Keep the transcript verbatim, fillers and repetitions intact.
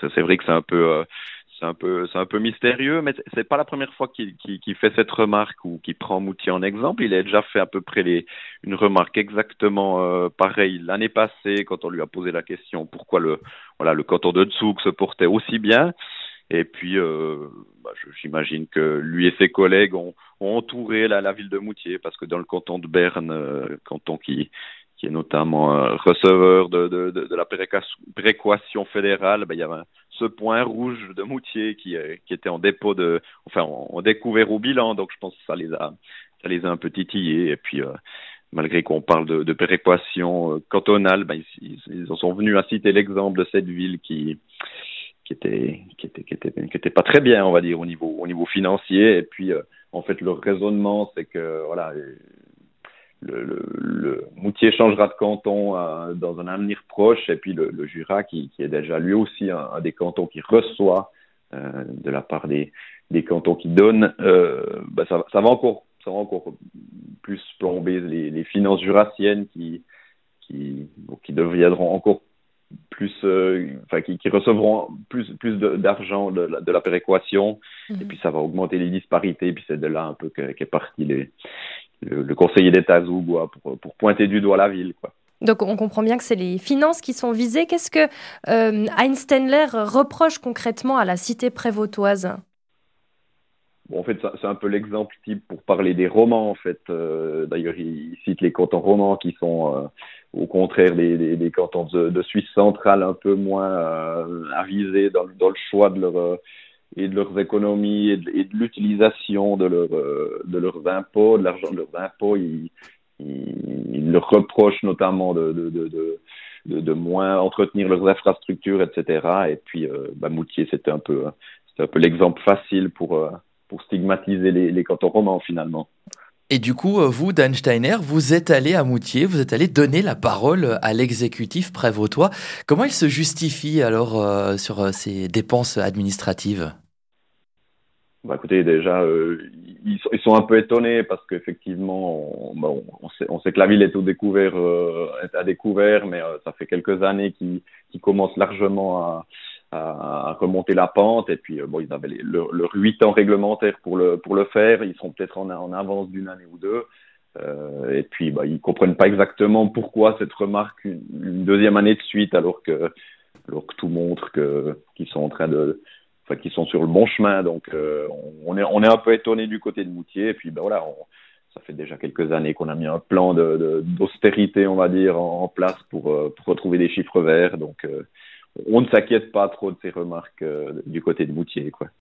c'est, c'est vrai que c'est un peu, euh, c'est un peu, c'est un peu mystérieux, mais c'est c'est pas la première fois qu'il, qu'il, qu'il fait cette remarque ou qu'il prend Moutier en exemple. Il a déjà fait à peu près les, une remarque exactement euh, pareille l'année passée quand on lui a posé la question pourquoi le, voilà, le canton de Zug se portait aussi bien. Et puis, euh, bah, je- j'imagine que lui et ses collègues ont, ont entouré la, la ville de Moutier, parce que dans le canton de Berne, euh, canton qui, qui est notamment euh, receveur de, de, de, de la péréquation péréquation fédérale, bah, il y avait un- ce point rouge de Moutier qui, euh, qui était en dépôt de, enfin, en, en découvert au bilan. Donc, je pense que ça les a, ça les a un peu titillés. Et puis, euh, malgré qu'on parle de, de péréquation euh, cantonale, ben, ils, ils en sont venus à citer l'exemple de cette ville qui qui était qui était qui était qui était pas très bien, on va dire, au niveau au niveau financier. Et puis euh, en fait leur raisonnement, c'est que voilà, le, le, le Moutier changera de canton euh, dans un avenir proche, et puis le, le Jura qui, qui est déjà lui aussi un, un des cantons qui reçoit euh, de la part des des cantons qui donnent, euh, bah ça, ça va encore ça va encore plus plomber les, les finances jurassiennes qui qui bon, qui deviendront encore plus, euh, enfin, qui, qui recevront plus, plus de, d'argent de la, de la péréquation, et Mhm. puis ça va augmenter les disparités, et puis c'est de là un peu que, qu'est parti les, le, le conseiller d'État Zougoua pour, pour pointer du doigt la ville, quoi. Donc on comprend bien que c'est les finances qui sont visées. Qu'est-ce que euh, Hein Stenler reproche concrètement à la cité prévôtoise? Bon, en fait, ça, c'est un peu l'exemple type pour parler des romans, en fait. Euh, d'ailleurs, il, il cite les cantons romans qui sont, euh, au contraire, des, des, des cantons de, de Suisse centrale un peu moins euh, avisés dans, dans le choix de leur, euh, et de leurs économies et de, et de l'utilisation de, leur, euh, de leurs impôts, de l'argent de leurs impôts. Ils, ils, ils leur reprochent notamment de, de, de, de, de, de moins entretenir leurs infrastructures, et cetera. Et puis, euh, bah, Moutier, c'était un peu, c'était un peu l'exemple facile pour, euh, pour stigmatiser les, les cantons romans, finalement. Et du coup, euh, vous, Dan Steiner, vous êtes allé à Moutier, vous êtes allé donner la parole à l'exécutif prévôtois. Comment il se justifie alors euh, sur euh, ces dépenses administratives? Bah, écoutez, déjà, euh, ils, sont, ils sont un peu étonnés parce qu'effectivement, on, bah, on, on sait, on sait que la ville est au découvert, euh, est à découvert, mais euh, ça fait quelques années qu'ils qu'ils commencent largement à, à, à remonter la pente. Et puis, euh, bon, ils avaient les, leur, leur huit ans réglementaires pour le, pour le faire. Ils sont peut-être en, en avance d'une année ou deux. Euh, et puis, bah, ils comprennent pas exactement pourquoi cette remarque une, une deuxième année de suite, alors que, alors que tout montre que qu'ils sont en train de enfin, qui sont sur le bon chemin. Donc, euh, on est on est un peu étonné du côté de Moutier. Et puis, ben voilà, on, ça fait déjà quelques années qu'on a mis un plan de, de, d'austérité, on va dire, en, en place pour, euh, pour retrouver des chiffres verts. Donc, euh, on ne s'inquiète pas trop de ces remarques euh, du côté de Moutier, quoi.